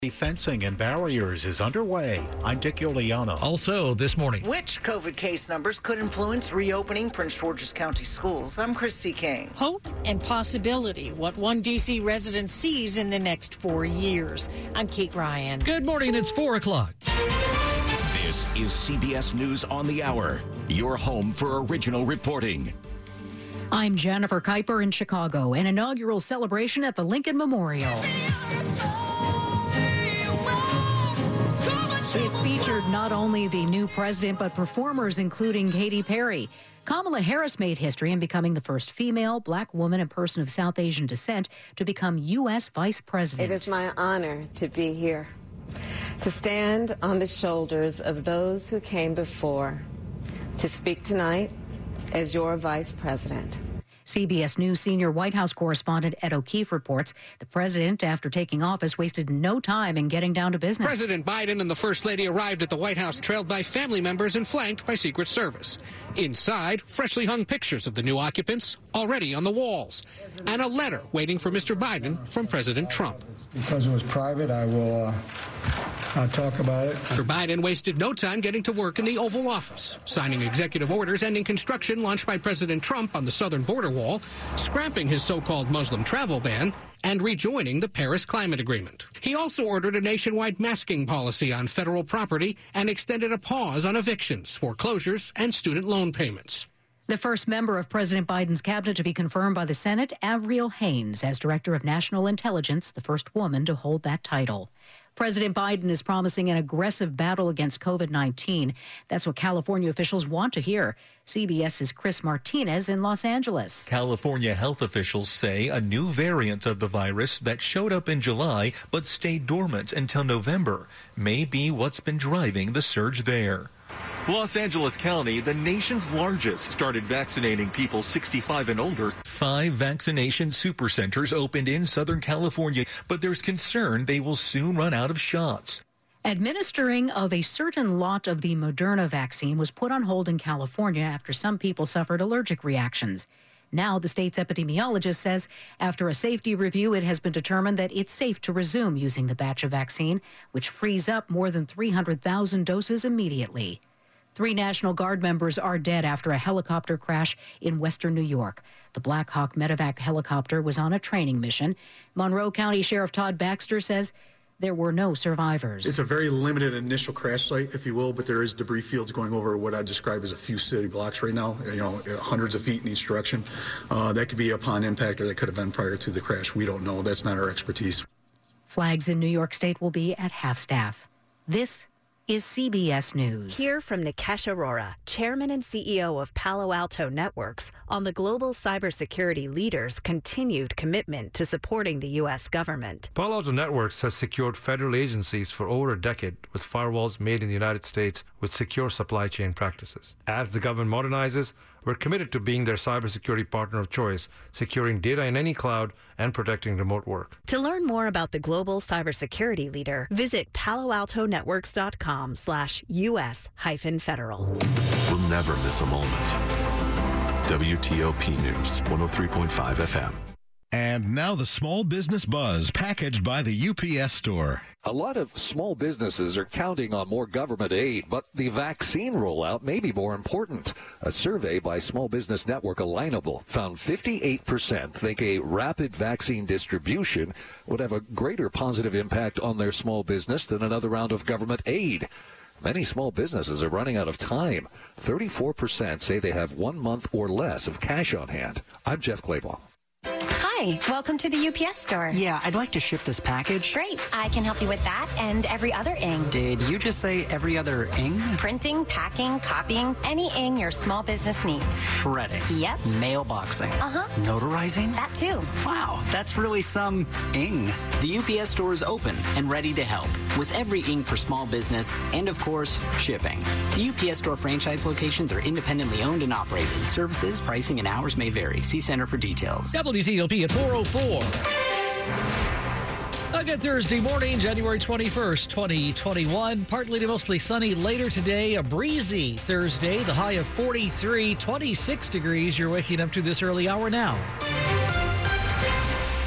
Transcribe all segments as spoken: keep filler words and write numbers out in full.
Fencing and barriers is underway. I'm Dick Iuliano. Also this morning, which COVID case numbers could influence reopening Prince George's County schools? I'm Christy King. Hope and possibility, what one D C resident sees in the next four years. I'm Kate Ryan. Good morning, it's four o'clock. This is C B S News on the Hour, your home for original reporting. I'm Jennifer Kuiper in Chicago. An inaugural celebration at the Lincoln Memorial. It featured not only the new president, but performers including Katy Perry. Kamala Harris made history in becoming the first female, black woman, and person of South Asian descent to become U S vice president. It is my honor to be here, to stand on the shoulders of those who came before, to speak tonight as your vice president. C B S News senior White House correspondent Ed O'Keefe reports the president, after taking office, wasted no time in getting down to business. President Biden and the First Lady arrived at the White House trailed by family members and flanked by Secret Service. Inside, freshly hung pictures of the new occupants already on the walls, and a letter waiting for Mister Biden from President Trump. Because it was private, I will uh, I'll talk about it. Mister Biden wasted no time getting to work in the Oval Office, signing executive orders ending construction launched by President Trump on the southern border wall, scrapping his so-called Muslim travel ban, and rejoining the Paris Climate Agreement. He also ordered a nationwide masking policy on federal property and extended a pause on evictions, foreclosures, and student loan payments. The first member of President Biden's cabinet to be confirmed by the Senate, Avril Haines, as Director of National Intelligence, the first woman to hold that title. President Biden is promising an aggressive battle against COVID nineteen. That's what California officials want to hear. CBS's Chris Martinez in Los Angeles. California health officials say a new variant of the virus that showed up in July but stayed dormant until November may be what's been driving the surge there. Los Angeles County, the nation's largest, started vaccinating people sixty-five and older. Five vaccination supercenters opened in Southern California, but there's concern they will soon run out of shots. Administering of a certain lot of the Moderna vaccine was put on hold in California after some people suffered allergic reactions. Now, the state's epidemiologist says after a safety review, it has been determined that it's safe to resume using the batch of vaccine, which frees up more than three hundred thousand doses immediately. Three National Guard members are dead after a helicopter crash in western New York. The Black Hawk medevac helicopter was on a training mission. Monroe County Sheriff Todd Baxter says there were no survivors. It's a very limited initial crash site, if you will, but there is debris fields going over what I describe as a few city blocks right now, you know, hundreds of feet in each direction. Uh, that could be upon impact, or that could have been prior to the crash. We don't know. That's not our expertise. Flags in New York State will be at half-staff. This is C B S News. Hear from Nikesh Arora, Chairman and C E O of Palo Alto Networks, on the global cybersecurity leader's continued commitment to supporting the U S government. Palo Alto Networks has secured federal agencies for over a decade with firewalls made in the United States with secure supply chain practices. As the government modernizes, we're committed to being their cybersecurity partner of choice, securing data in any cloud and protecting remote work. To learn more about the global cybersecurity leader, visit palo alto networks dot com slash U S hyphen federal. We'll never miss a moment. W T O P News, one oh three point five F M. And now the Small Business Buzz, packaged by the U P S Store. A lot of small businesses are counting on more government aid, but the vaccine rollout may be more important. A survey by Small Business Network Alignable found fifty-eight percent think a rapid vaccine distribution would have a greater positive impact on their small business than another round of government aid. Many small businesses are running out of time. thirty-four percent say they have one month or less of cash on hand. I'm Jeff Clayball. Hi, welcome to the U P S store. Yeah, I'd like to ship this package. Great, I can help you with that and every other ing. Did you just say every other ing? Printing, packing, copying, any ing your small business needs. Shredding. Yep. Mailboxing. Uh-huh. Notarizing. That too. Wow, that's really some ing. The U P S store is open and ready to help with every ing for small business and, of course, shipping. The U P S store franchise locations are independently owned and operated. Services, pricing, and hours may vary. See Center for details. W T O P at four oh four. A good Thursday morning, January twenty-first, twenty twenty-one. Partly to mostly sunny later today. A breezy Thursday. The high of forty-three, twenty-six degrees. You're waking up to this early hour now.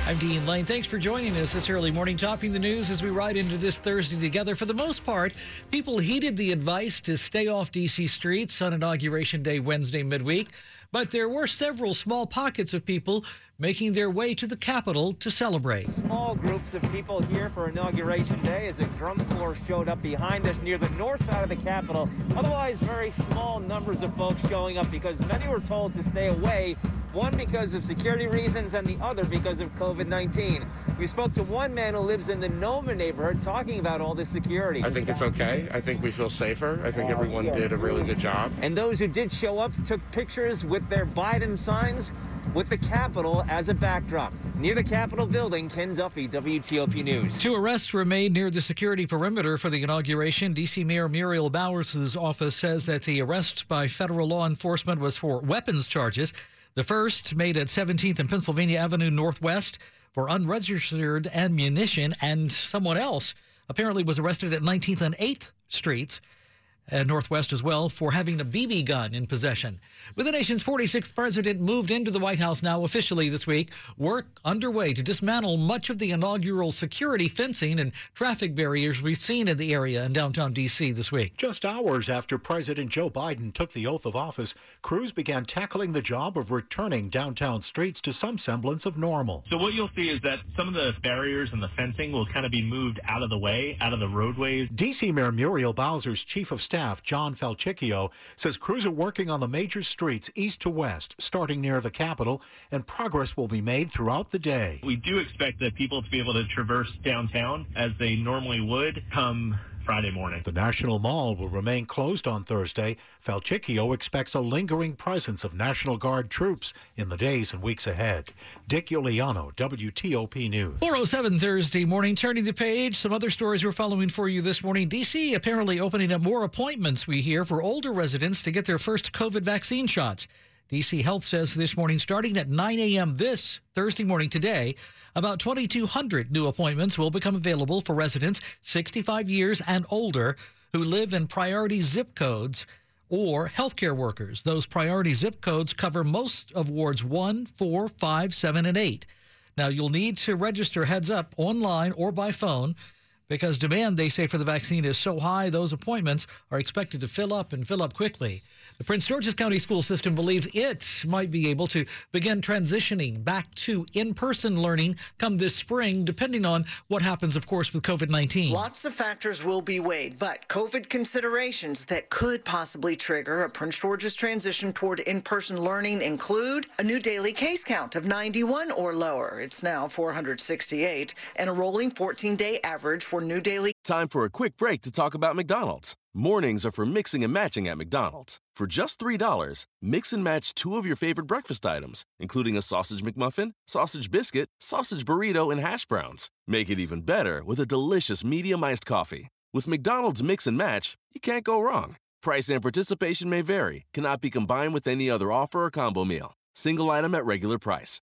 I'm Dean Lane. Thanks for joining us this early morning, topping the news as we ride into this Thursday together. For the most part, people heeded the advice to stay off D C streets on Inauguration Day Wednesday midweek, but there were several small pockets of people making their way to the Capitol to celebrate. Small groups of people here for Inauguration Day as a drum corps showed up behind us near the north side of the Capitol. Otherwise, very small numbers of folks showing up because many were told to stay away, one because of security reasons and the other because of COVID nineteen. We spoke to one man who lives in the Noma neighborhood talking about all this security. I think it's okay. I think we feel safer. I think everyone did a really good job. And those who did show up took pictures with their Biden signs with the Capitol as a backdrop. Near the Capitol building, Ken Duffy, W T O P News. Two arrests were made near the security perimeter for the inauguration. D C Mayor Muriel Bowers' office says that the arrest by federal law enforcement was for weapons charges. The first made at seventeenth and Pennsylvania Avenue Northwest for unregistered ammunition, and someone else apparently was arrested at nineteenth and eighth Streets. And Northwest as well for having a B B gun in possession. With the nation's forty-sixth president moved into the White House now officially this week, work underway to dismantle much of the inaugural security fencing and traffic barriers we've seen in the area in downtown D C this week. Just hours after President Joe Biden took the oath of office, crews began tackling the job of returning downtown streets to some semblance of normal. So what you'll see is that some of the barriers and the fencing will kind of be moved out of the way, out of the roadways. D C Mayor Muriel Bowser's chief of staff Staff John Falchicchio says crews are working on the major streets east to west, starting near the Capitol, and progress will be made throughout the day. We do expect that people to be able to traverse downtown as they normally would come Friday morning. The National Mall will remain closed on Thursday. Falchicchio expects a lingering presence of National Guard troops in the days and weeks ahead. Dick Iuliano, W T O P News. four oh seven Thursday morning, turning the page. Some other stories we're following for you this morning. D C apparently opening up more appointments, we hear, for older residents to get their first COVID vaccine shots. D C Health says this morning, starting at nine a.m. this Thursday morning today, about twenty-two hundred new appointments will become available for residents sixty-five years and older who live in priority zip codes or healthcare workers. Those priority zip codes cover most of wards one, four, five, seven, and eight. Now, you'll need to register, heads up, online or by phone, because demand, they say, for the vaccine is so high, those appointments are expected to fill up and fill up quickly. The Prince George's County School System believes it might be able to begin transitioning back to in-person learning come this spring, depending on what happens, of course, with COVID nineteen. Lots of factors will be weighed, but COVID considerations that could possibly trigger a Prince George's transition toward in-person learning include a new daily case count of ninety-one or lower. It's now four hundred sixty-eight, and a rolling fourteen-day average for new daily. Time for a quick break to talk about McDonald's. Mornings are for mixing and matching at McDonald's. For just three dollars, mix and match two of your favorite breakfast items, including a sausage McMuffin, sausage biscuit, sausage burrito, and hash browns. Make it even better with a delicious medium iced coffee. With McDonald's Mix and Match, you can't go wrong. Price and participation may vary, cannot be combined with any other offer or combo meal. Single item at regular price.